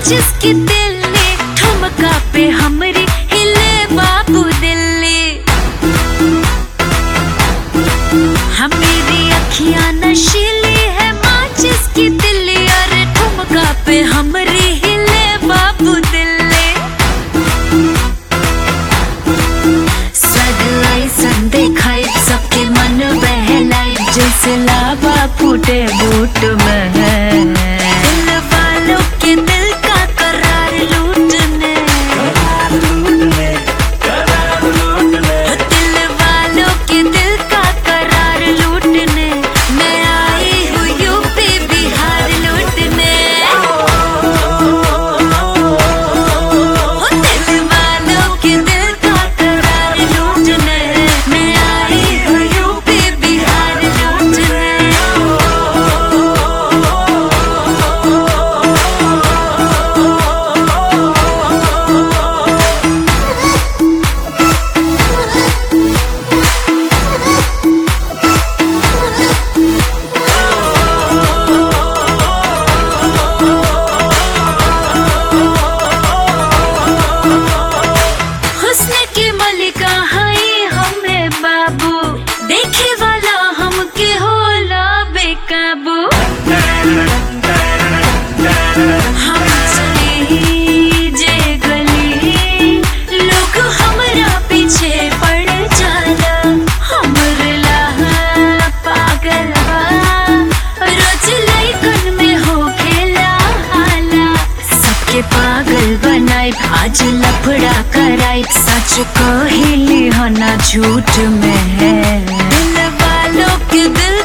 जिसकी दिल्ली ठुमका पे हमरी हिले बाबू दिल्ली। हम मेरी अखियां नशीली है माँ जिसकी दिल्ली, अरे ठुमका पे हमरी हिले बाबू दिल्ली। सगाई संदेखाई सबके मन बहलाई, जैसे लावा फूटे बूट में दिल वालों के दिल का करार लूटने, दिल वालों के दिल का करार लूटने मैं आई हूँ यूपी बिहार लूटने। दिल वालों के दिल का करार लूटने मैं आई हूँ यूपी बिहार लूटने। हुस्न की मलिका है हमें बाबू, देखे वाला हमके होला बेकाबू। हम चली जे गली लोग हमरा पीछे पड़ जाला, हमरे ला पागल बा रोज लइकन में हो खेला हाला। सबके पागल बनाई आज लफड़ा कराई, सच कहिली हो ना झूठ में है दिल वालों के दिल